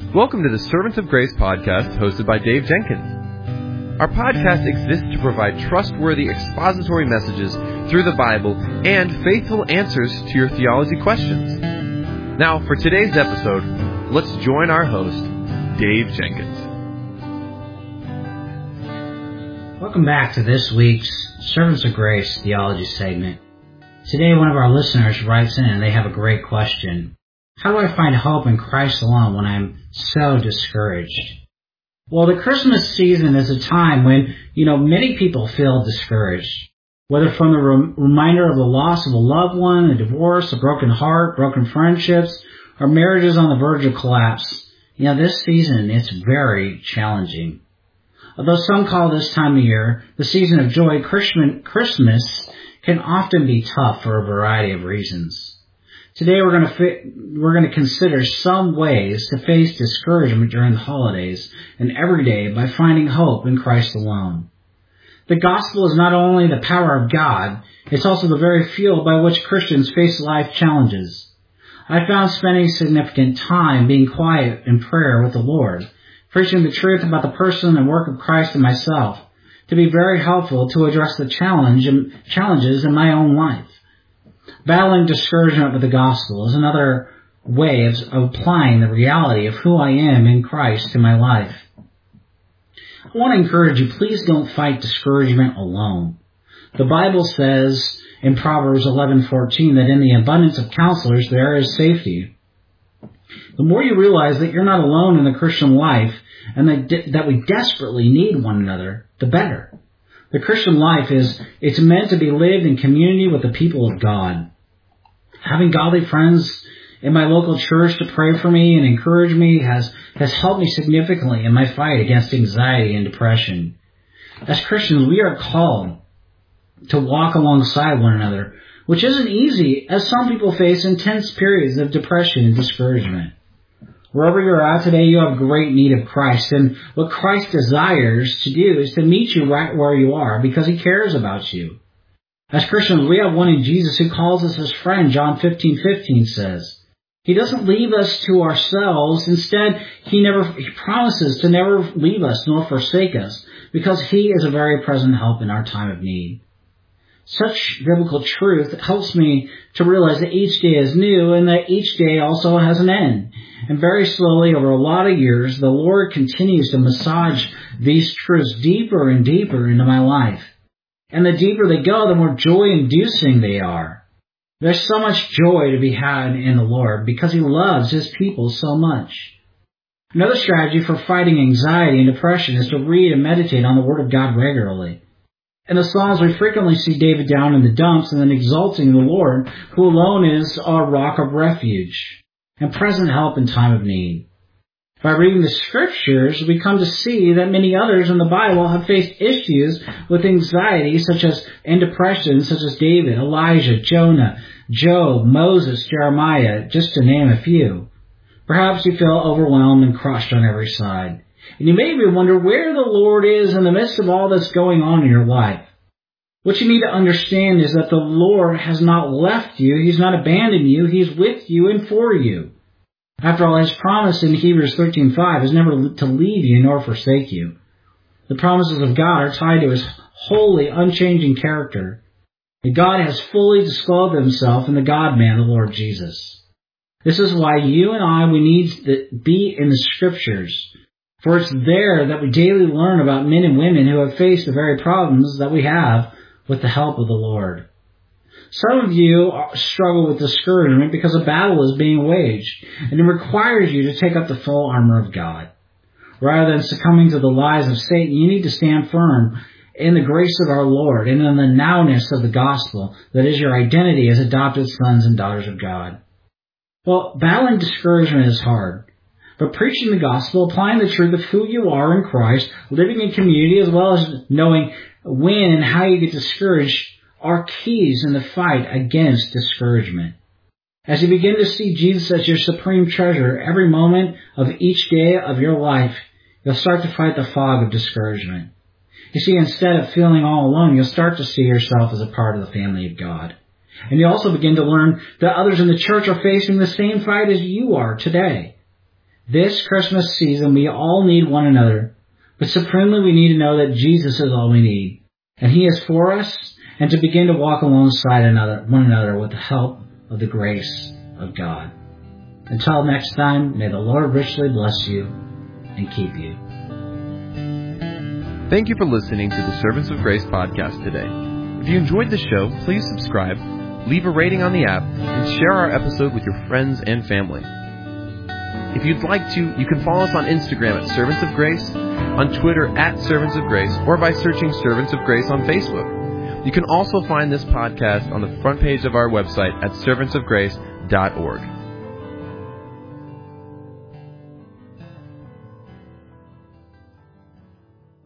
Welcome to the Servants of Grace podcast hosted by Dave Jenkins. Our podcast exists to provide trustworthy expository messages through the Bible and faithful answers to your theology questions. Now, for today's episode, let's join our host, Dave Jenkins. Welcome back to this week's Servants of Grace theology segment. Today, one of our listeners writes in and they have a great question. How do I find hope in Christ alone when I'm so discouraged? Well, the Christmas season is a time when, many people feel discouraged. Whether from the reminder of the loss of a loved one, a divorce, a broken heart, broken friendships, or marriages on the verge of collapse. This season, it's very challenging. Although some call this time of year the season of joy, Christmas can often be tough for a variety of reasons. Today we're going to consider some ways to face discouragement during the holidays and every day by finding hope in Christ alone. The gospel is not only the power of God, it's also the very fuel by which Christians face life challenges. I found spending significant time being quiet in prayer with the Lord, preaching the truth about the person and work of Christ in myself, to be very helpful to address the challenges in my own life. Battling discouragement with the gospel is another way of applying the reality of who I am in Christ to my life. I want to encourage you, please don't fight discouragement alone. The Bible says in Proverbs 11:14 that in the abundance of counselors there is safety. The more you realize that you're not alone in the Christian life and that we desperately need one another, the better. The Christian life it's meant to be lived in community with the people of God. Having godly friends in my local church to pray for me and encourage me has helped me significantly in my fight against anxiety and depression. As Christians, we are called to walk alongside one another, which isn't easy as some people face intense periods of depression and discouragement. Wherever you're at today, you have great need of Christ. And what Christ desires to do is to meet you right where you are because he cares about you. As Christians, we have one in Jesus who calls us his friend. John 15:15 says. He doesn't leave us to ourselves. Instead, he promises to never leave us nor forsake us because he is a very present help in our time of need. Such biblical truth helps me to realize that each day is new and that each day also has an end. And very slowly, over a lot of years, the Lord continues to massage these truths deeper and deeper into my life. And the deeper they go, the more joy-inducing they are. There's so much joy to be had in the Lord because he loves his people so much. Another strategy for fighting anxiety and depression is to read and meditate on the Word of God regularly. In the Psalms, we frequently see David down in the dumps and then exalting the Lord, who alone is our rock of refuge and present help in time of need. By reading the Scriptures, we come to see that many others in the Bible have faced issues with anxiety and depression, such as David, Elijah, Jonah, Job, Moses, Jeremiah, just to name a few. Perhaps you feel overwhelmed and crushed on every side. And you may even wonder where the Lord is in the midst of all that's going on in your life. What you need to understand is that the Lord has not left you. He's not abandoned you. He's with you and for you. After all, his promise in Hebrews 13:5 is never to leave you nor forsake you. The promises of God are tied to his holy, unchanging character. And God has fully disclosed himself in the God-man, the Lord Jesus. This is why you and we need to be in the Scriptures. For it's there that we daily learn about men and women who have faced the very problems that we have with the help of the Lord. Some of you struggle with discouragement because a battle is being waged, and it requires you to take up the full armor of God. Rather than succumbing to the lies of Satan, you need to stand firm in the grace of our Lord and in the nowness of the gospel that is your identity as adopted sons and daughters of God. Well, battling discouragement is hard. But preaching the gospel, applying the truth of who you are in Christ, living in community, as well as knowing when and how you get discouraged, are keys in the fight against discouragement. As you begin to see Jesus as your supreme treasure every moment of each day of your life, you'll start to fight the fog of discouragement. You see, instead of feeling all alone, you'll start to see yourself as a part of the family of God. And you also begin to learn that others in the church are facing the same fight as you are today. This Christmas season, we all need one another, but supremely we need to know that Jesus is all we need, and He is for us, and to begin to walk alongside one another with the help of the grace of God. Until next time, may the Lord richly bless you and keep you. Thank you for listening to the Servants of Grace podcast today. If you enjoyed the show, please subscribe, leave a rating on the app, and share our episode with your friends and family. If you'd like to, you can follow us on Instagram at Servants of Grace, on Twitter at Servants of Grace, or by searching Servants of Grace on Facebook. You can also find this podcast on the front page of our website at servantsofgrace.org.